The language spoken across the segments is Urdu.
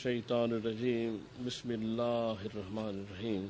الشیطان الرجیم بسم اللہ الرحمن الرحیم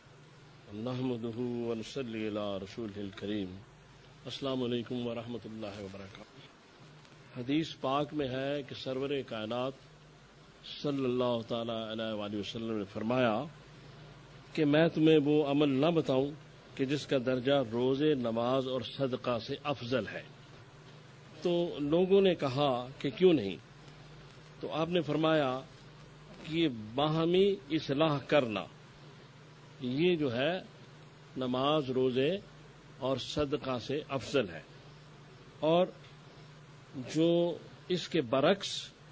نحمدہ ونصلی علی رسولہ الکریم السلام علیکم ورحمۃ اللہ وبرکاتہ۔ حدیث پاک میں ہے کہ سرور کائنات صلی اللہ تعالی علیہ وآلہ وسلم نے فرمایا کہ میں تمہیں وہ عمل نہ بتاؤں کہ جس کا درجہ روزے، نماز اور صدقہ سے افضل ہے۔ تو لوگوں نے کہا کہ کیوں نہیں؟ تو آپ نے فرمایا کہ یہ باہمی اصلاح کرنا، یہ جو ہے نماز، روزے اور صدقہ سے افضل ہے، اور جو اس کے برعکس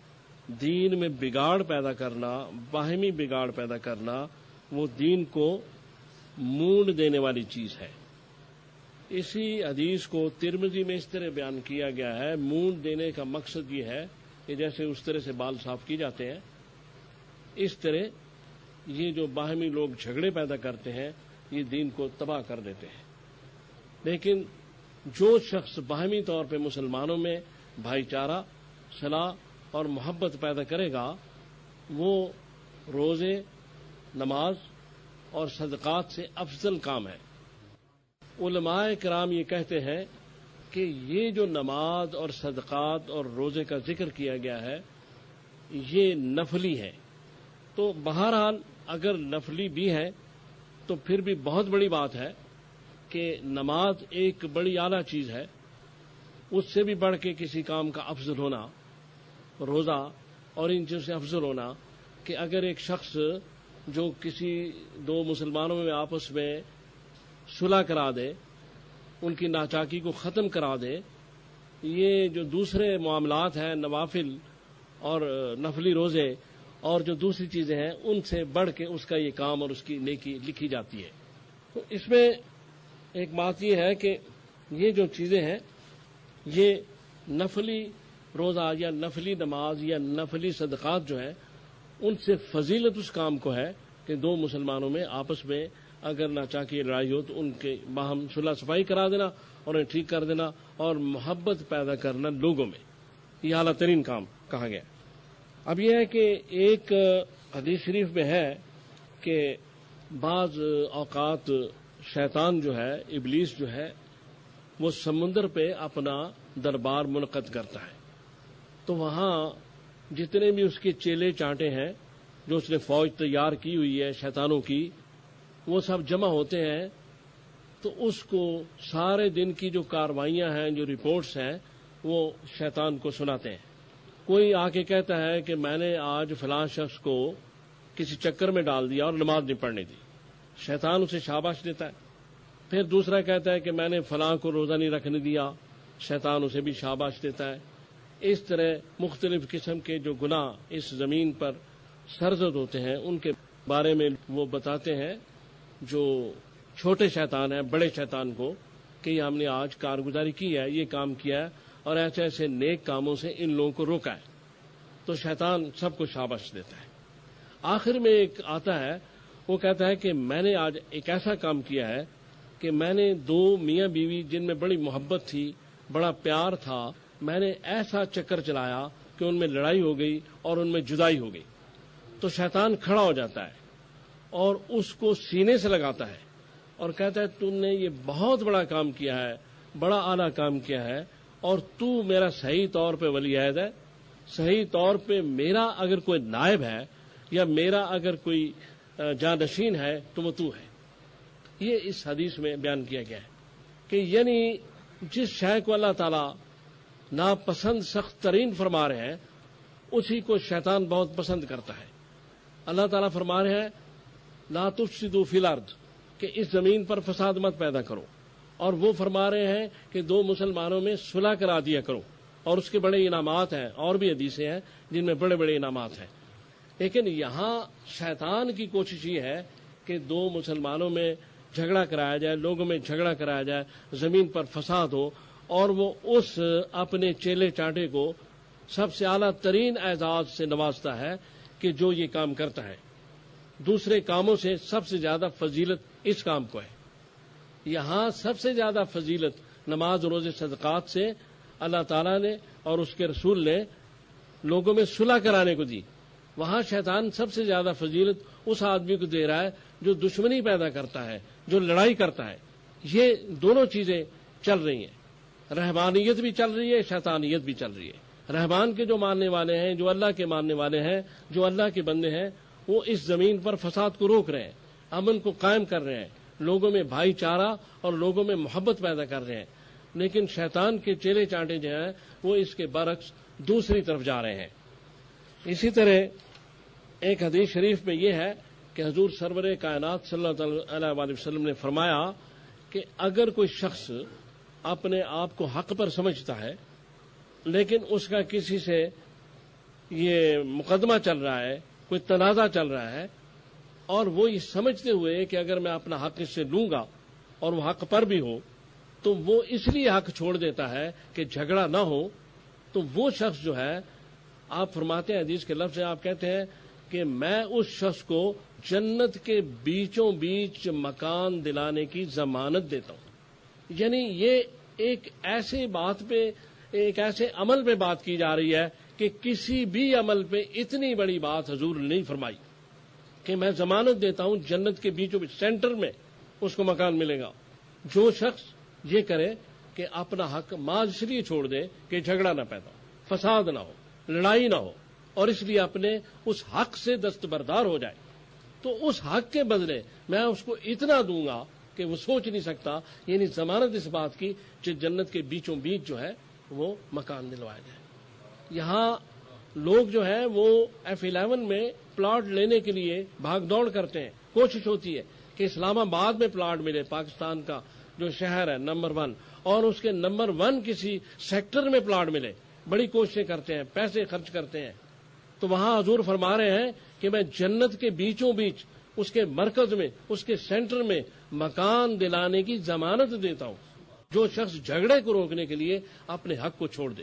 دین میں بگاڑ پیدا کرنا، باہمی بگاڑ پیدا کرنا، وہ دین کو مونڈ دینے والی چیز ہے۔ اسی حدیث کو ترمذی میں اس طرح بیان کیا گیا ہے، مونڈ دینے کا مقصد یہ ہے کہ جیسے اس طرح سے بال صاف کیے جاتے ہیں، اس طرح یہ جو باہمی لوگ جھگڑے پیدا کرتے ہیں یہ دین کو تباہ کر دیتے ہیں۔ لیکن جو شخص باہمی طور پہ مسلمانوں میں بھائی چارہ، صلاح اور محبت پیدا کرے گا، وہ روزے، نماز اور صدقات سے افضل کام ہے۔ علماء کرام یہ کہتے ہیں کہ یہ جو نماز اور صدقات اور روزے کا ذکر کیا گیا ہے یہ نفلی ہے۔ تو بہرحال اگر نفلی بھی ہے تو پھر بھی بہت بڑی بات ہے کہ نماز ایک بڑی اعلیٰ چیز ہے، اس سے بھی بڑھ کے کسی کام کا افضل ہونا روزہ اور ان چیزوں سے افضل ہونا کہ اگر ایک شخص جو کسی دو مسلمانوں میں آپس میں صلح کرا دے، ان کی ناچاکی کو ختم کرا دے، یہ جو دوسرے معاملات ہیں، نوافل اور نفلی روزے اور جو دوسری چیزیں ہیں، ان سے بڑھ کے اس کا یہ کام اور اس کی نیکی لکھی جاتی ہے۔ تو اس میں ایک بات یہ ہے کہ یہ جو چیزیں ہیں یہ نفلی روزہ یا نفلی نماز یا نفلی صدقات جو ہیں ان سے فضیلت اس کام کو ہے کہ دو مسلمانوں میں آپس میں اگر ناچاکی لڑائی ہو تو ان کے باہم صلح صفائی کرا دینا اور انہیں ٹھیک کر دینا اور محبت پیدا کرنا لوگوں میں، یہ اعلیٰ ترین کام کہا گیا۔ اب یہ ہے کہ ایک حدیث شریف میں ہے کہ بعض اوقات شیطان جو ہے، ابلیس جو ہے، وہ سمندر پہ اپنا دربار منعقد کرتا ہے، تو وہاں جتنے بھی اس کے چیلے چانٹے ہیں، جو اس نے فوج تیار کی ہوئی ہے شیطانوں کی، وہ سب جمع ہوتے ہیں، تو اس کو سارے دن کی جو کاروائیاں ہیں، جو رپورٹس ہیں، وہ شیطان کو سناتے ہیں۔ کوئی آ کے کہتا ہے کہ میں نے آج فلاں شخص کو کسی چکر میں ڈال دیا اور نماز نہیں پڑھنے دی، شیطان اسے شاباش دیتا ہے۔ پھر دوسرا کہتا ہے کہ میں نے فلاں کو روزہ نہیں رکھنے دیا، شیطان اسے بھی شاباش دیتا ہے۔ اس طرح مختلف قسم کے جو گناہ اس زمین پر سرزد ہوتے ہیں ان کے بارے میں وہ بتاتے ہیں جو چھوٹے شیطان ہیں بڑے شیطان کو کہ یہ ہم نے آج کارگزاری کی ہے، یہ کام کیا ہے اور ایسے ایسے نیک کاموں سے ان لوگوں کو روکا ہے، تو شیطان سب کو شاباش دیتا ہے۔ آخر میں ایک آتا ہے، وہ کہتا ہے کہ میں نے آج ایک ایسا کام کیا ہے کہ میں نے دو میاں بیوی جن میں بڑی محبت تھی، بڑا پیار تھا، میں نے ایسا چکر چلایا کہ ان میں لڑائی ہو گئی اور ان میں جدائی ہو گئی۔ تو شیطان کھڑا ہو جاتا ہے اور اس کو سینے سے لگاتا ہے اور کہتا ہے تم نے یہ بہت بڑا کام کیا ہے، بڑا اعلیٰ کام کیا ہے، اور تو میرا صحیح طور پہ ولی عہد ہے، صحیح طور پہ میرا اگر کوئی نائب ہے یا میرا اگر کوئی جانشین ہے تو وہ تو ہے۔ یہ اس حدیث میں بیان کیا گیا ہے کہ یعنی جس شے کو اللہ تعالیٰ ناپسند سخت ترین فرما رہے ہیں اسی کو شیطان بہت پسند کرتا ہے۔ اللہ تعالیٰ فرما رہے ہیں لا تفسدوا فی الارض، کہ اس زمین پر فساد مت پیدا کرو، اور وہ فرما رہے ہیں کہ دو مسلمانوں میں صلح کرا دیا کرو، اور اس کے بڑے انعامات ہیں، اور بھی حدیثیں ہیں جن میں بڑے بڑے انعامات ہیں۔ لیکن یہاں شیطان کی کوشش یہ ہے کہ دو مسلمانوں میں جھگڑا کرایا جائے، لوگوں میں جھگڑا کرایا جائے، زمین پر فساد ہو، اور وہ اس اپنے چیلے چانٹے کو سب سے اعلیٰ ترین اعزاز سے نوازتا ہے کہ جو یہ کام کرتا ہے۔ دوسرے کاموں سے سب سے زیادہ فضیلت اس کام کو ہے۔ یہاں سب سے زیادہ فضیلت نماز، روزے، صدقات سے اللہ تعالیٰ نے اور اس کے رسول نے لوگوں میں صلح کرانے کو دی، وہاں شیطان سب سے زیادہ فضیلت اس آدمی کو دے رہا ہے جو دشمنی پیدا کرتا ہے، جو لڑائی کرتا ہے۔ یہ دونوں چیزیں چل رہی ہیں، رحمانیت بھی چل رہی ہے، شیطانیت بھی چل رہی ہے۔ رحمان کے جو ماننے والے ہیں، جو اللہ کے ماننے والے ہیں، جو اللہ کے بندے ہیں، وہ اس زمین پر فساد کو روک رہے ہیں، امن کو قائم کر رہے ہیں، لوگوں میں بھائی چارہ اور لوگوں میں محبت پیدا کر رہے ہیں۔ لیکن شیطان کے چیلے چانٹے جو ہیں وہ اس کے برعکس دوسری طرف جا رہے ہیں۔ اسی طرح ایک حدیث شریف میں یہ ہے کہ حضور سرور کائنات صلی اللہ علیہ وسلم نے فرمایا کہ اگر کوئی شخص اپنے آپ کو حق پر سمجھتا ہے لیکن اس کا کسی سے یہ مقدمہ چل رہا ہے، کوئی تنازع چل رہا ہے، اور وہ یہ سمجھتے ہوئے کہ اگر میں اپنا حق اس سے لوں گا اور وہ حق پر بھی ہو تو وہ اس لیے حق چھوڑ دیتا ہے کہ جھگڑا نہ ہو، تو وہ شخص جو ہے، آپ فرماتے ہیں حدیث کے لفظ سے آپ کہتے ہیں کہ میں اس شخص کو جنت کے بیچوں بیچ مکان دلانے کی ضمانت دیتا ہوں۔ یعنی یہ ایک ایسے بات پہ، ایک ایسے عمل پہ بات کی جا رہی ہے کہ کسی بھی عمل پہ اتنی بڑی بات حضور نے نہیں فرمائی کہ میں ضمانت دیتا ہوں جنت کے بیچوں بیچ سینٹر میں اس کو مکان ملے گا۔ جو شخص یہ کرے کہ اپنا حق محض اس لیے چھوڑ دے کہ جھگڑا نہ پیدا ہو، فساد نہ ہو، لڑائی نہ ہو، اور اس لیے اپنے اس حق سے دستبردار ہو جائے، تو اس حق کے بدلے میں اس کو اتنا دوں گا کہ وہ سوچ نہیں سکتا، یعنی ضمانت اس بات کی کہ جنت کے بیچوں بیچ جو ہے وہ مکان دلوایا جائے۔ یہاں لوگ جو ہیں وہ F11 میں پلاٹ لینے کے لیے بھاگ دوڑ کرتے ہیں، کوشش ہوتی ہے کہ اسلام آباد میں پلاٹ ملے، پاکستان کا جو شہر ہے نمبر 1، اور اس کے نمبر 1 کسی سیکٹر میں پلاٹ ملے، بڑی کوششیں کرتے ہیں، پیسے خرچ کرتے ہیں۔ تو وہاں حضور فرما رہے ہیں کہ میں جنت کے بیچوں بیچ اس کے مرکز میں، اس کے سینٹر میں مکان دلانے کی ضمانت دیتا ہوں، جو شخص جھگڑے کو روکنے کے لیے اپنے حق کو چھوڑ دے۔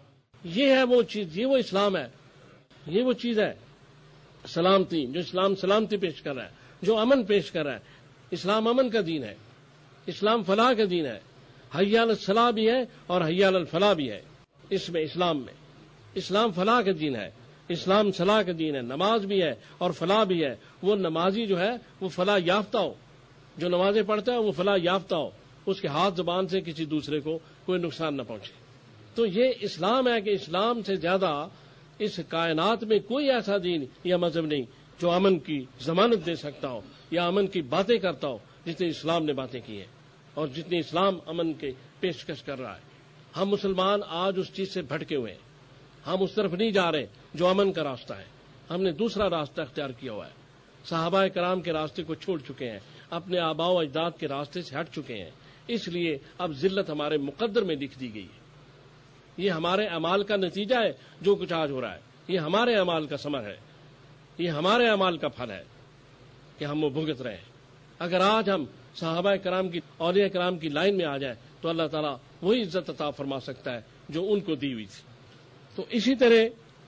یہ ہے وہ چیز، یہ وہ اسلام ہے، یہ وہ چیز ہے سلامتی، جو اسلام سلامتی پیش کر رہا ہے، جو امن پیش کر رہا ہے۔ اسلام امن کا دین ہے، اسلام فلاح کا دین ہے، حی علی الصلاح بھی ہے اور حی علی الفلاح بھی ہے۔ اس میں اسلام فلاح کا دین ہے، اسلام صلاح کا دین ہے، نماز بھی ہے اور فلاح بھی ہے۔ وہ نمازی جو ہے وہ فلاح یافتہ ہو، جو نمازیں پڑھتا ہے وہ فلاح یافتہ ہو، اس کے ہاتھ زبان سے کسی دوسرے کو کوئی نقصان نہ پہنچے۔ تو یہ اسلام ہے کہ اسلام سے زیادہ اس کائنات میں کوئی ایسا دین یا مذہب نہیں جو امن کی ضمانت دے سکتا ہو یا امن کی باتیں کرتا ہو جتنے اسلام نے باتیں کی ہیں اور جتنی اسلام امن کی پیشکش کر رہا ہے۔ ہم مسلمان آج اس چیز سے بھٹکے ہوئے ہیں، ہم اس طرف نہیں جا رہے جو امن کا راستہ ہے، ہم نے دوسرا راستہ اختیار کیا ہوا ہے۔ صحابہ کرام کے راستے کو چھوڑ چکے ہیں، اپنے آباء و اجداد کے راستے سے ہٹ چکے ہیں، اس لیے اب ذلت ہمارے مقدر میں لکھ دی گئی ہے۔ یہ ہمارے اعمال کا نتیجہ ہے جو کچھ آج ہو رہا ہے، یہ ہمارے اعمال کا ثمر ہے، یہ ہمارے اعمال کا پھل ہے کہ ہم وہ بھگت رہے ہیں۔ اگر آج ہم صحابہ کرام کی، اولیاء کرام کی لائن میں آ جائیں تو اللہ تعالیٰ وہی عزت عطا فرما سکتا ہے جو ان کو دی ہوئی تھی۔ تو اسی طرح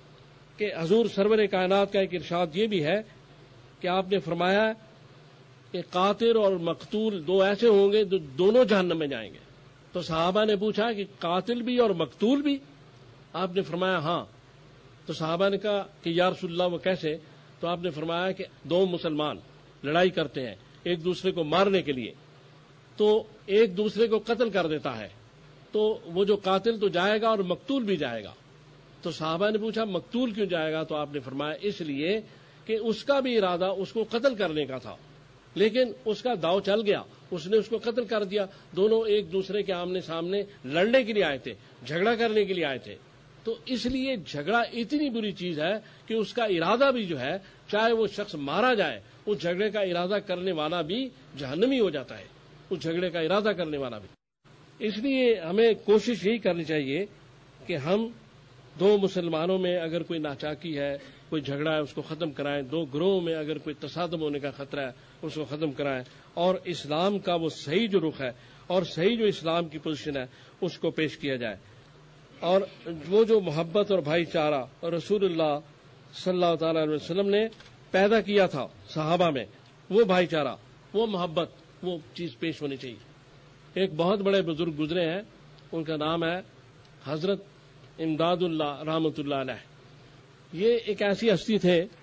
کہ حضور سرور کائنات کا ایک ارشاد یہ بھی ہے کہ آپ نے فرمایا کہ قاتل اور مقتول دو ایسے ہوں گے جو دونوں جہنم میں جائیں گے۔ تو صحابہ نے پوچھا کہ قاتل بھی اور مقتول بھی؟ آپ نے فرمایا ہاں۔ تو صحابہ نے کہا کہ یا رسول اللہ وہ کیسے؟ تو آپ نے فرمایا کہ دو مسلمان لڑائی کرتے ہیں ایک دوسرے کو مارنے کے لیے، تو ایک دوسرے کو قتل کر دیتا ہے، تو وہ جو قاتل تو جائے گا اور مقتول بھی جائے گا۔ تو صحابہ نے پوچھا مقتول کیوں جائے گا؟ تو آپ نے فرمایا اس لیے کہ اس کا بھی ارادہ اس کو قتل کرنے کا تھا، لیکن اس کا داؤ چل گیا، اس نے اس کو قتل کر دیا۔ دونوں ایک دوسرے کے آمنے سامنے لڑنے کے لیے آئے تھے، جھگڑا کرنے کے لیے آئے تھے۔ تو اس لیے جھگڑا اتنی بری چیز ہے کہ اس کا ارادہ بھی جو ہے، چاہے وہ شخص مارا جائے، اس جھگڑے کا ارادہ کرنے والا بھی جہنمی ہو جاتا ہے، اس جھگڑے کا ارادہ کرنے والا بھی۔ اس لیے ہمیں کوشش یہی کرنی چاہیے کہ ہم دو مسلمانوں میں اگر کوئی ناچاکی ہے، کوئی جھگڑا ہے، اس کو ختم کرائیں۔ دو گروہوں میں اگر کوئی تصادم ہونے کا خطرہ ہے، اس کو ختم کرائیں، اور اسلام کا وہ صحیح جو رخ ہے اور صحیح جو اسلام کی پوزیشن ہے اس کو پیش کیا جائے۔ اور وہ جو محبت اور بھائی چارہ رسول اللہ صلی اللہ تعالی علیہ وسلم نے پیدا کیا تھا صحابہ میں، وہ بھائی چارہ، وہ محبت، وہ چیز پیش ہونی چاہیے۔ ایک بہت بڑے بزرگ گزرے ہیں، ان کا نام ہے حضرت امداد اللہ رحمۃ اللہ علیہ۔ یہ ایک ایسی ہستی تھے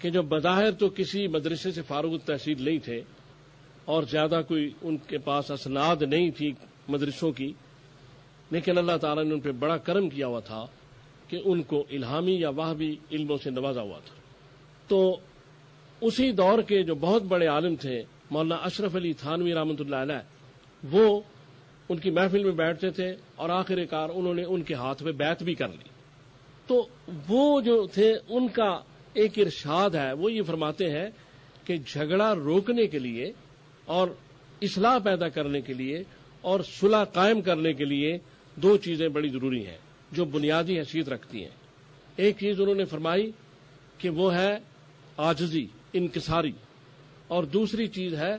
کہ جو بظاہر تو کسی مدرسے سے فارغ التحصیل نہیں تھے اور زیادہ کوئی ان کے پاس اسناد نہیں تھی مدرسوں کی، لیکن اللہ تعالیٰ نے ان پہ بڑا کرم کیا ہوا تھا کہ ان کو الہامی یا وہبی علموں سے نوازا ہوا تھا۔ تو اسی دور کے جو بہت بڑے عالم تھے مولانا اشرف علی تھانوی رحمۃ اللہ علیہ، وہ ان کی محفل میں بیٹھتے تھے اور آخر کار انہوں نے ان کے ہاتھ پہ بیعت بھی کر لی۔ تو وہ جو تھے ان کا ایک ارشاد ہے، وہ یہ فرماتے ہیں کہ جھگڑا روکنے کے لیے اور اصلاح پیدا کرنے کے لیے اور صلح قائم کرنے کے لیے دو چیزیں بڑی ضروری ہیں جو بنیادی حیثیت رکھتی ہیں۔ ایک چیز انہوں نے فرمائی کہ وہ ہے عاجزی، انکساری، اور دوسری چیز ہے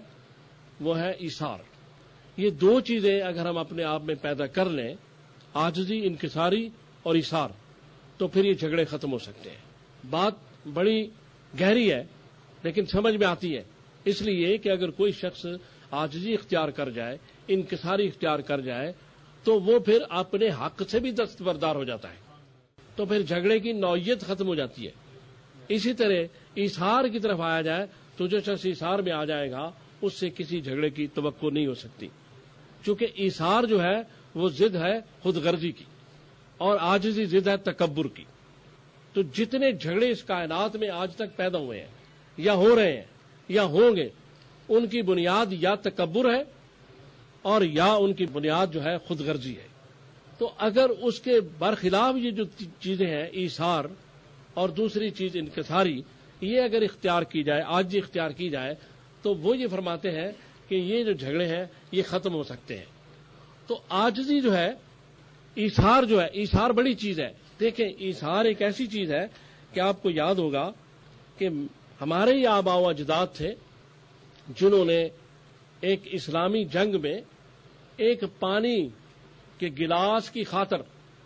وہ ہے ایثار۔ یہ دو چیزیں اگر ہم اپنے آپ میں پیدا کر لیں، عاجزی، انکساری اور ایثار، تو پھر یہ جھگڑے ختم ہو سکتے ہیں۔ بات بڑی گہری ہے لیکن سمجھ میں آتی ہے، اس لیے کہ اگر کوئی شخص عاجزی اختیار کر جائے، انکساری اختیار کر جائے، تو وہ پھر اپنے حق سے بھی دستبردار ہو جاتا ہے، تو پھر جھگڑے کی نوعیت ختم ہو جاتی ہے۔ اسی طرح ایثار کی طرف آیا جائے تو جو شخص ایثار میں آ جائے گا اس سے کسی جھگڑے کی توقع نہیں ہو سکتی، چونکہ ایثار جو ہے وہ ضد ہے خود غرضی کی اور عاجزی ضد ہے تکبر کی۔ تو جتنے جھگڑے اس کائنات میں آج تک پیدا ہوئے ہیں یا ہو رہے ہیں یا ہوں گے، ان کی بنیاد یا تکبر ہے اور یا ان کی بنیاد جو ہے خود غرضی ہے۔ تو اگر اس کے برخلاف یہ جو چیزیں ہیں، ایثار اور دوسری چیز انکساری، یہ اگر اختیار کی جائے، عاجزی اختیار کی جائے، تو وہ یہ فرماتے ہیں کہ یہ جو جھگڑے ہیں یہ ختم ہو سکتے ہیں۔ تو عاجزی جو ہے، ایثار جو ہے، ایثار بڑی چیز ہے۔ دیکھیں، ایثار ایک ایسی چیز ہے کہ آپ کو یاد ہوگا کہ ہمارے ہی آباء و اجداد تھے جنہوں نے ایک اسلامی جنگ میں ایک پانی کے گلاس کی خاطر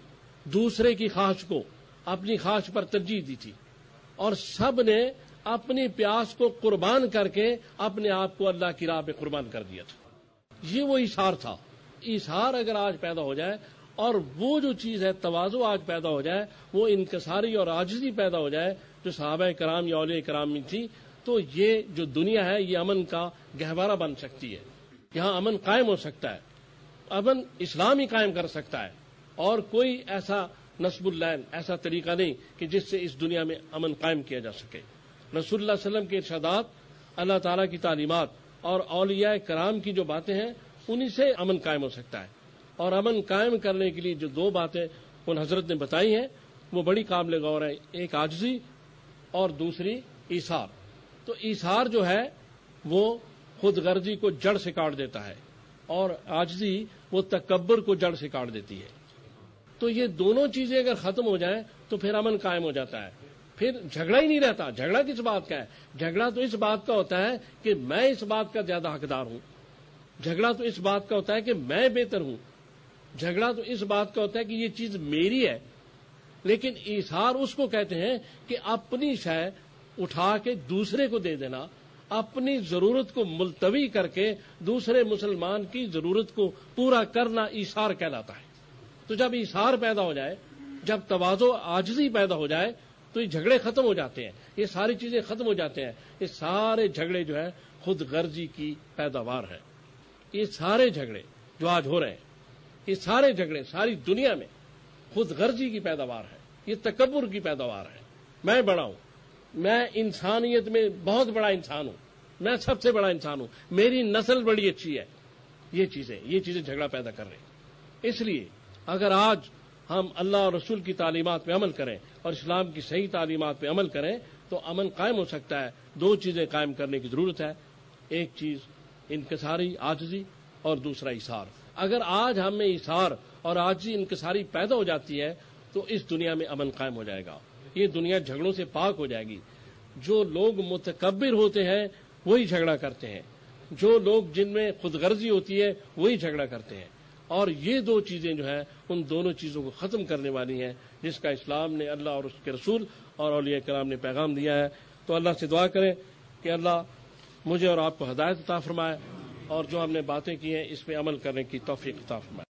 دوسرے کی خواہش کو اپنی خواہش پر ترجیح دی تھی، اور سب نے اپنی پیاس کو قربان کر کے اپنے آپ کو اللہ کی راہ پہ قربان کر دیا تھا۔ یہ وہ ایثار تھا۔ ایثار اگر آج پیدا ہو جائے اور وہ جو چیز ہے تواضع آج پیدا ہو جائے، وہ انکساری اور عاجزی پیدا ہو جائے جو صحابہ کرام یا اولیاء کرام میں تھی، تو یہ جو دنیا ہے یہ امن کا گہوارہ بن سکتی ہے، یہاں امن قائم ہو سکتا ہے، امن اسلام ہی قائم کر سکتا ہے، اور کوئی ایسا نصب اللین، ایسا طریقہ نہیں کہ جس سے اس دنیا میں امن قائم کیا جا سکے۔ رسول اللہ صلی اللہ علیہ وسلم کے ارشادات، اللہ تعالیٰ کی تعلیمات اور اولیاء کرام کی جو باتیں ہیں، انہی سے امن قائم ہو سکتا ہے۔ اور امن قائم کرنے کے لیے جو دو باتیں ان حضرت نے بتائی ہیں وہ بڑی قابل غور ہے، ایک عاجزی اور دوسری ایثار۔ تو ایثار جو ہے وہ خود غرضی کو جڑ سے کاٹ دیتا ہے اور عاجزی وہ تکبر کو جڑ سے کاٹ دیتی ہے۔ تو یہ دونوں چیزیں اگر ختم ہو جائیں تو پھر امن قائم ہو جاتا ہے، پھر جھگڑا ہی نہیں رہتا۔ جھگڑا کس بات کا ہے؟ جھگڑا تو اس بات کا ہوتا ہے کہ میں اس بات کا زیادہ حقدار ہوں، جھگڑا تو اس بات کا ہوتا ہے کہ میں بہتر ہوں، جھگڑا تو اس بات کا ہوتا ہے کہ یہ چیز میری ہے۔ لیکن ایثار اس کو کہتے ہیں کہ اپنی شے اٹھا کے دوسرے کو دے دینا، اپنی ضرورت کو ملتوی کر کے دوسرے مسلمان کی ضرورت کو پورا کرنا ایثار کہلاتا ہے۔ تو جب ایثار پیدا ہو جائے، جب تواضع عاجزی پیدا ہو جائے، تو یہ جھگڑے ختم ہو جاتے ہیں، یہ ساری چیزیں ختم ہو جاتے ہیں۔ یہ سارے جھگڑے جو ہے خود غرضی کی پیداوار ہے۔ یہ سارے جھگڑے جو آج ہو رہے ہیں، یہ سارے جھگڑے ساری دنیا میں خود غرضی کی پیداوار ہے، یہ تکبر کی پیداوار ہے۔ میں بڑا ہوں، میں انسانیت میں بہت بڑا انسان ہوں، میں سب سے بڑا انسان ہوں، میری نسل بڑی اچھی ہے۔ یہ چیزیں جھگڑا پیدا کر رہے ہیں۔ اس لیے اگر آج ہم اللہ اور رسول کی تعلیمات پہ عمل کریں اور اسلام کی صحیح تعلیمات پہ عمل کریں تو امن قائم ہو سکتا ہے۔ دو چیزیں قائم کرنے کی ضرورت ہے، ایک چیز انکساری عاجزی اور دوسرا ایثار۔ اگر آج ہم میں ایثار اور عاجزی انکساری پیدا ہو جاتی ہے تو اس دنیا میں امن قائم ہو جائے گا، یہ دنیا جھگڑوں سے پاک ہو جائے گی۔ جو لوگ متکبر ہوتے ہیں وہی جھگڑا کرتے ہیں، جو لوگ جن میں خود غرضی ہوتی ہے وہی جھگڑا کرتے ہیں، اور یہ دو چیزیں جو ہیں ان دونوں چیزوں کو ختم کرنے والی ہیں جس کا اسلام نے، اللہ اور اس کے رسول اور اولیاء کرام نے پیغام دیا ہے۔ تو اللہ سے دعا کریں کہ اللہ مجھے اور آپ کو ہدایت عطا فرمائے اور جو ہم نے باتیں کی ہیں اس پہ عمل کرنے کی توفیق عطا فرمائے۔